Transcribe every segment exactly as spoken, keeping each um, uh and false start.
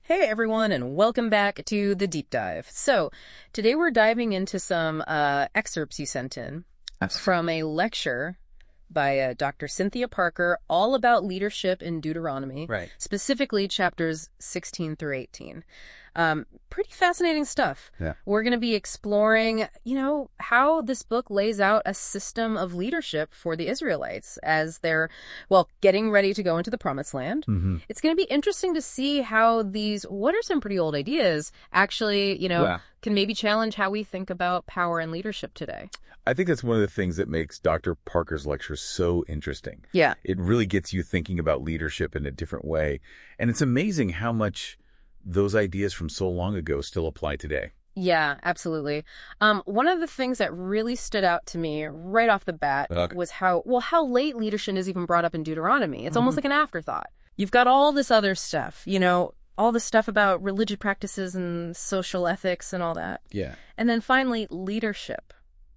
Hey everyone, and welcome back to The Deep Dive. So, today we're diving into some uh, excerpts you sent in Absolutely. from a lecture by uh, Doctor Cynthia Parker, all about leadership in Deuteronomy, Right. specifically chapters sixteen through eighteen. Um, pretty fascinating stuff. Yeah. We're going to be exploring, you know, how this book lays out a system of leadership for the Israelites as they're, well, getting ready to go into the Promised Land. Mm-hmm. It's going to be interesting to see how these, what are some pretty old ideas, actually, you know, Yeah. can maybe challenge how we think about power and leadership today. I think that's one of the things that makes Doctor Parker's lecture so interesting. Yeah. It really gets you thinking about leadership in a different way. And it's amazing how much those ideas from so long ago still apply today. Yeah, absolutely. Um, one of the things that really stood out to me right off the bat Okay. was how, well, how late leadership is even brought up in Deuteronomy. It's almost like an afterthought. You've got all this other stuff, you know, all the stuff about religious practices and social ethics and all that. Yeah. And then finally, leadership.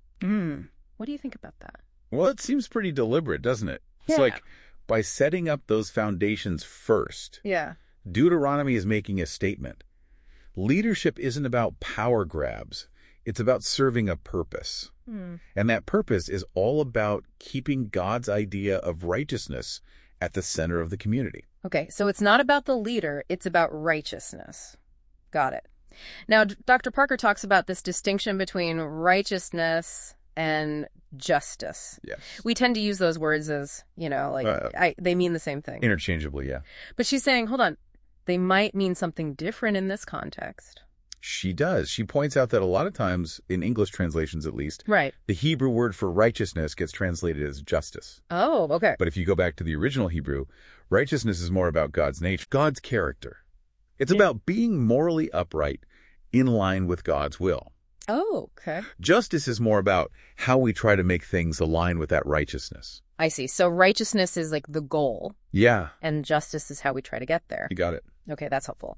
Mm. What do you think about that? Well, it seems pretty deliberate, doesn't it? It's Yeah. like by setting up those foundations first, Yeah. Deuteronomy is making a statement. Leadership isn't about power grabs. It's about serving a purpose. Hmm. And that purpose is all about keeping God's idea of righteousness at the center of the community. Okay, so it's not about the leader, it's about righteousness. Got it. Now, D- Doctor Parker talks about this distinction between righteousness and justice. Yes. We tend to use those words as, you know, like, Uh, I, they mean the same thing. Interchangeably, yeah. But she's saying, hold on, they might mean something different in this context. She does. She points out that a lot of times, in English translations at least, Right. the Hebrew word for righteousness gets translated as justice. Oh, okay. But if you go back to the original Hebrew, righteousness is more about God's nature, God's character. It's Yeah. about being morally upright in line with God's will. Oh, okay. Justice is more about how we try to make things align with that righteousness. I see. So righteousness is like the goal, Yeah, and justice is how we try to get there. you got it. Okay, that's helpful.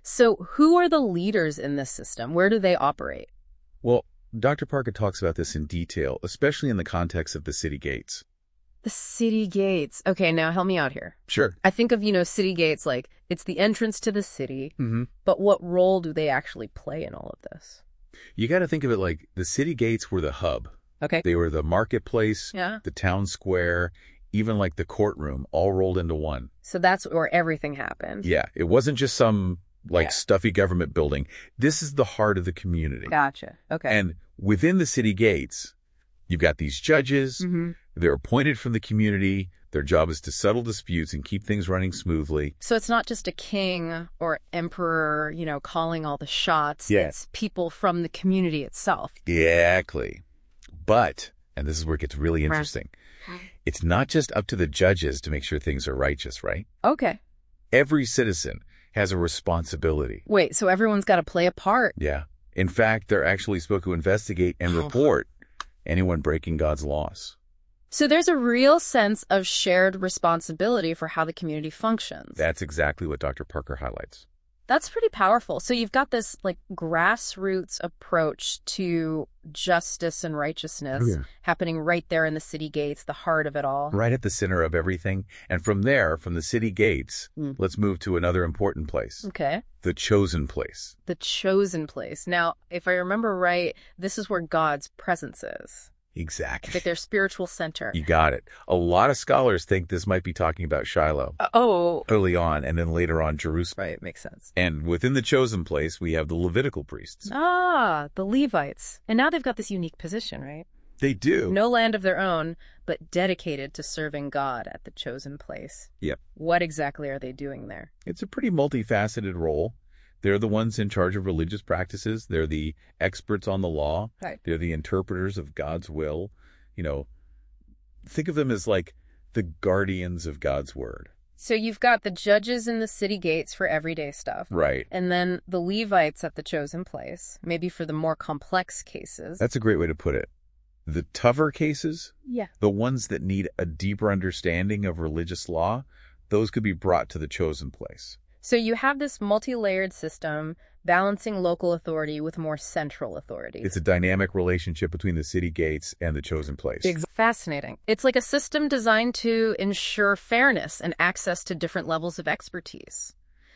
So who are the leaders in this system? Where do they operate? Well, Doctor Parker talks about this in detail, especially in the context of the city gates. The city gates. Okay, now help me out here. Sure. I think of, you know, city gates like it's the entrance to the city, Mm-hmm. but what role do they actually play in all of this? You got to think of it like the city gates were the hub. Okay. They were the marketplace, Yeah. the town square, even like the courtroom, all rolled into one. So that's where everything happened. Yeah, it wasn't just some like Yeah. stuffy government building. This is the heart of the community. Gotcha. Okay. And within the city gates, you've got these judges. hmm They're appointed from the community. Their job is to settle disputes and keep things running smoothly. So it's not just a king or emperor, you know, calling all the shots. Yeah. It's people from the community itself. Exactly. But, and this is where it gets really interesting, it's not just up to the judges to make sure things are righteous, right? Okay. Every citizen has a responsibility. Wait, so everyone's got to play a part. Yeah. In fact, they're actually supposed to investigate and report anyone breaking God's laws. So there's a real sense of shared responsibility for how the community functions. That's exactly what Doctor Parker highlights. That's pretty powerful. So you've got this like grassroots approach to justice and righteousness Oh, yeah. happening right there in the city gates, the heart of it all. Right at the center of everything. And from there, from the city gates, Mm. let's move to another important place, Okay. the chosen place. The chosen place. Now, if I remember right, this is where God's presence is. It's Exactly. like their spiritual center. You got it. A lot of scholars think this might be talking about Shiloh Uh, oh. early on, and then later on Jerusalem. Right, makes sense. And within the chosen place, we have the Levitical priests. Ah, the Levites. And now they've got this unique position, right? They do. No land of their own, but dedicated to serving God at the chosen place. Yep. What exactly are they doing there? It's a pretty multifaceted role. They're the ones in charge of religious practices. They're the experts on the law. Right. They're the interpreters of God's will. You know, think of them as like the guardians of God's word. So you've got the judges in the city gates for everyday stuff. Right. And then the Levites at the chosen place, maybe for the more complex cases. That's a great way to put it. The tougher cases, Yeah. the ones that need a deeper understanding of religious law, those could be brought to the chosen place. So you have this multi-layered system balancing local authority with more central authority. It's a dynamic relationship between the city gates and the chosen place. Fascinating. It's like a system designed to ensure fairness and access to different levels of expertise.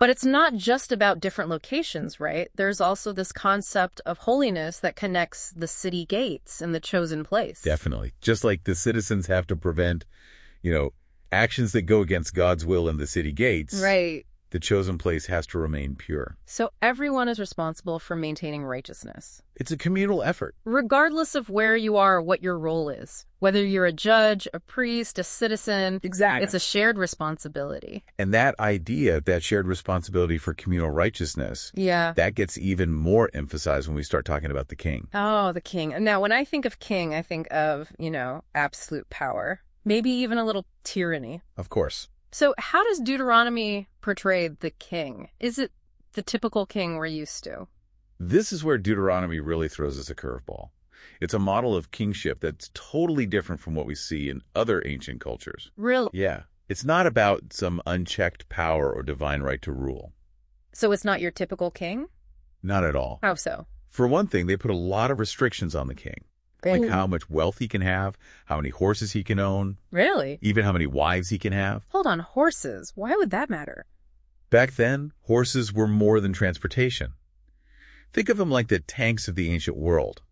But it's not just about different locations, right? There's also this concept of holiness that connects the city gates and the chosen place. Definitely. Just like the citizens have to prevent, you know, actions that go against God's will in the city gates. Right. The chosen place has to remain pure. So everyone is responsible for maintaining righteousness. It's a communal effort. Regardless of where you are, or what your role is. Whether you're a judge, a priest, a citizen. Exactly. It's a shared responsibility. And that idea, that shared responsibility for communal righteousness, Yeah. that gets even more emphasized when we start talking about the king. Oh, the king. Now, when I think of king, I think of, you know, absolute power. Maybe even a little tyranny. Of course. So how does Deuteronomy portray the king? Is it the typical king we're used to? This is where Deuteronomy really throws us a curveball. It's a model of kingship that's totally different from what we see in other ancient cultures. Really? Yeah. It's not about some unchecked power or divine right to rule. So it's not your typical king? Not at all. How so? For one thing, they put a lot of restrictions on the king. Like how much wealth he can have, how many horses he can own, Really? even how many wives he can have. Hold on, horses. Why would that matter? Back then, horses were more than transportation. Think of them like the tanks of the ancient world.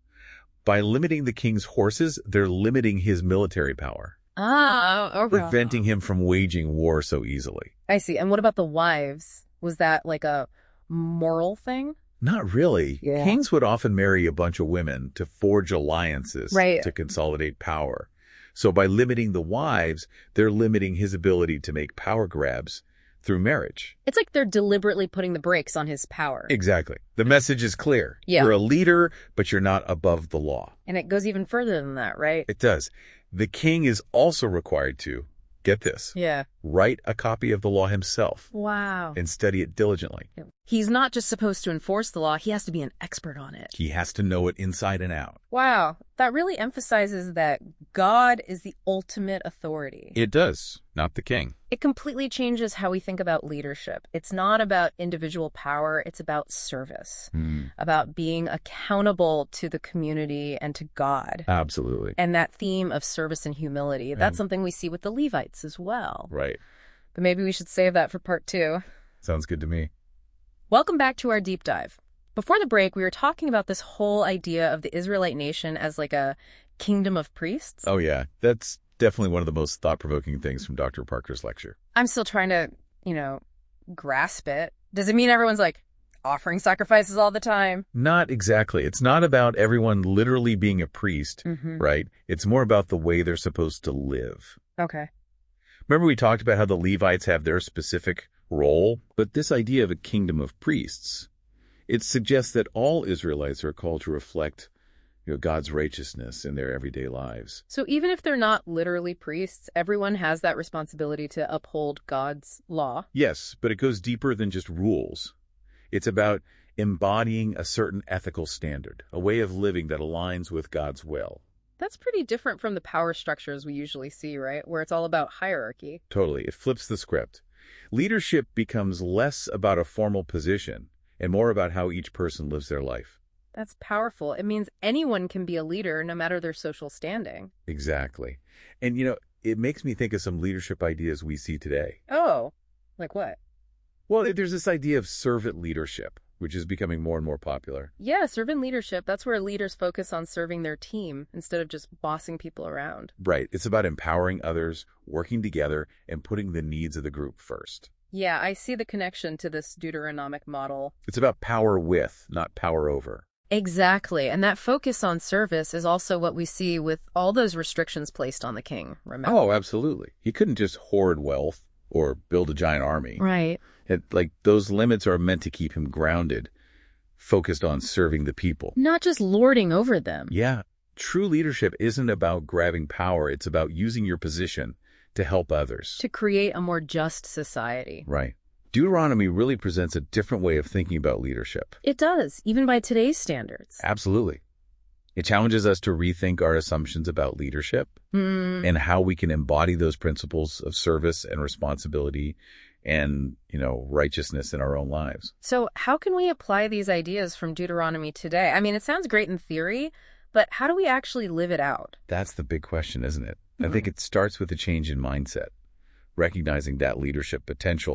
By limiting the king's horses, they're limiting his military power, Ah, okay. preventing him from waging war so easily. I see. And what about the wives? Was that like a moral thing? Not really. Yeah. Kings would often marry a bunch of women to forge alliances Right. to consolidate power. So by limiting the wives, they're limiting his ability to make power grabs through marriage. It's like they're deliberately putting the brakes on his power. Exactly. The message is clear. Yeah. You're a leader, but you're not above the law. And it goes even further than that, right? It does. The king is also required to, get this, Yeah. write a copy of the law himself Wow. and study it diligently. He's not just supposed to enforce the law, he has to be an expert on it. He has to know it inside and out. Wow. That really emphasizes that God is the ultimate authority. It does, not the king. It completely changes how we think about leadership. It's not about individual power, it's about service, Hmm. about being accountable to the community and to God. Absolutely. And that theme of service and humility, that's And- something we see with the Levites as well. Right. But maybe we should save that for part two. Sounds good to me. Welcome back to our deep dive. Before the break, we were talking about this whole idea of the Israelite nation as like a kingdom of priests. Oh, yeah. That's definitely one of the most thought-provoking things from Doctor Parker's lecture. I'm still trying to, you know, grasp it. Does it mean everyone's like offering sacrifices all the time? Not exactly. It's not about everyone literally being a priest, Mm-hmm. right? It's more about the way they're supposed to live. Okay. Remember we talked about how the Levites have their specific role? But this idea of a kingdom of priests, it suggests that all Israelites are called to reflect, you know, God's righteousness in their everyday lives. So even if they're not literally priests, everyone has that responsibility to uphold God's law. Yes, but it goes deeper than just rules. It's about embodying a certain ethical standard, a way of living that aligns with God's will. That's pretty different from the power structures we usually see, right? Where it's all about hierarchy. Totally. It flips the script. Leadership becomes less about a formal position and more about how each person lives their life. That's powerful. It means anyone can be a leader no matter their social standing. Exactly. And, you know, it makes me think of some leadership ideas we see today. Oh, like what? Well, there's this idea of servant leadership, which is becoming more and more popular. Yeah, servant leadership. That's where leaders focus on serving their team instead of just bossing people around. Right. It's about empowering others, working together, and putting the needs of the group first. Yeah, I see the connection to this Deuteronomic model. It's about power with, not power over. Exactly. And that focus on service is also what we see with all those restrictions placed on the king, remember? Oh, absolutely. He couldn't just hoard wealth or build a giant army. Right. It, like, those limits are meant to keep him grounded, focused on serving the people. Not just lording over them. Yeah. True leadership isn't about grabbing power. It's about using your position to help others. To create a more just society. Right. Deuteronomy really presents a different way of thinking about leadership. It does, even by today's standards. Absolutely. It challenges us to rethink our assumptions about leadership Hmm. and how we can embody those principles of service and responsibility and, you know, righteousness in our own lives. So how can we apply these ideas from Deuteronomy today? I mean, it sounds great in theory, but how do we actually live it out? That's the big question, isn't it? Mhm. I think it starts with a change in mindset, recognizing that leadership potential,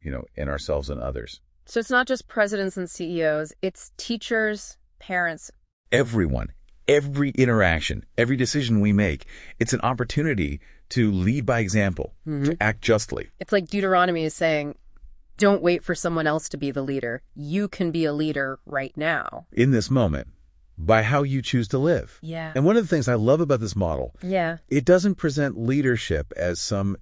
you know, in ourselves and others. So it's not just presidents and C E Os, it's teachers, parents. Everyone, every interaction, every decision we make, it's an opportunity to lead by example, mm-hmm. to act justly. It's like Deuteronomy is saying, don't wait for someone else to be the leader. You can be a leader right now. In this moment, by how you choose to live. Yeah. And one of the things I love about this model, yeah, it doesn't present leadership as some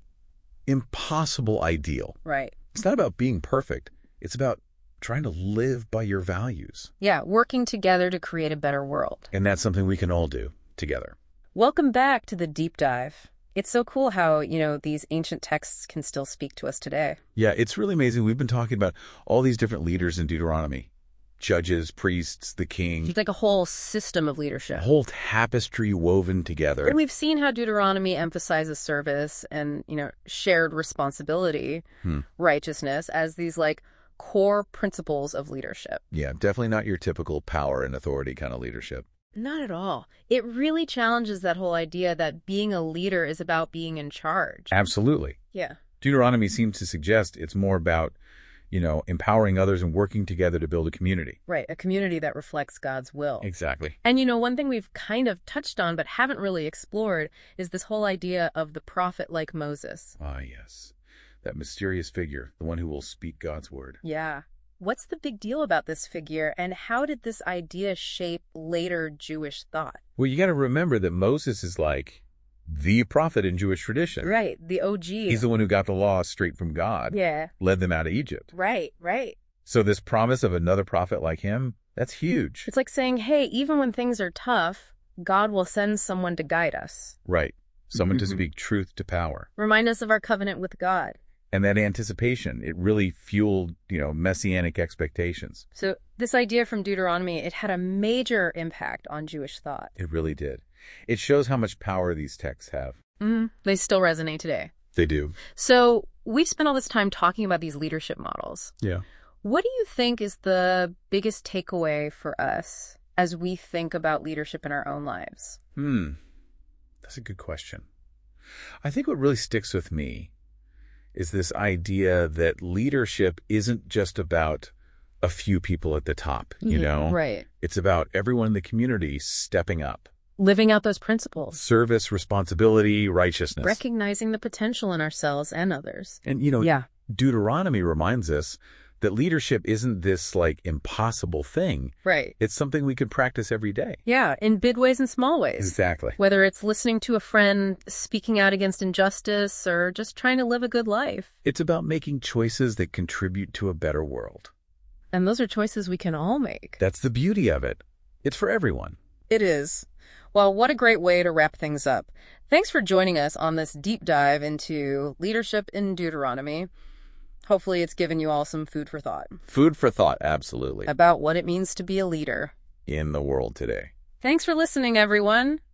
impossible ideal. Right. It's not about being perfect. It's about trying to live by your values. Yeah, working together to create a better world. And that's something we can all do together. Welcome back to the Deep Dive. It's so cool how, you know, these ancient texts can still speak to us today. Yeah, it's really amazing. We've been talking about all these different leaders in Deuteronomy. Judges, priests, the king. It's like a whole system of leadership. A whole tapestry woven together. And we've seen how Deuteronomy emphasizes service and, you know, shared responsibility, hmm. righteousness as these, like, core principles of leadership. Yeah, definitely not your typical power and authority kind of leadership. Not at all. It really challenges that whole idea that being a leader is about being in charge. Absolutely. Yeah. Deuteronomy seems to suggest it's more about, you know, empowering others and working together to build a community. Right, a community that reflects God's will. Exactly. And, you know, one thing we've kind of touched on but haven't really explored is this whole idea of the prophet like Moses. Ah, yes. That mysterious figure, the one who will speak God's word. Yeah. What's the big deal about this figure, and how did this idea shape later Jewish thought? Well, you got to remember that Moses is like the prophet in Jewish tradition. Right, the O G. He's the one who got the law straight from God. Yeah. Led them out of Egypt. Right, right. So this promise of another prophet like him, that's huge. It's like saying, hey, even when things are tough, God will send someone to guide us. Right. Someone Mm-hmm. to speak truth to power. Remind us of our covenant with God. And that anticipation, it really fueled, you know, messianic expectations. So this idea from Deuteronomy, it had a major impact on Jewish thought. It really did. It shows how much power these texts have. Mm-hmm. They still resonate today. They do. So we've spent all this time talking about these leadership models. Yeah. What do you think is the biggest takeaway for us as we think about leadership in our own lives? Hmm. That's a good question. I think what really sticks with me is this idea that leadership isn't just about a few people at the top, you know? Right. It's about everyone in the community stepping up. Living out those principles. Service, responsibility, righteousness. Recognizing the potential in ourselves and others. And, you know, yeah. Deuteronomy reminds us that leadership isn't this, like, impossible thing. Right. It's something we could practice every day. Yeah, in big ways and small ways. Exactly. Whether it's listening to a friend, speaking out against injustice, or just trying to live a good life. It's about making choices that contribute to a better world. And those are choices we can all make. That's the beauty of it. It's for everyone. It is. Well, what a great way to wrap things up. Thanks for joining us on this deep dive into leadership in Deuteronomy. Hopefully it's given you all some food for thought. Food for thought, absolutely. About what it means to be a leader in the world today. Thanks for listening, everyone.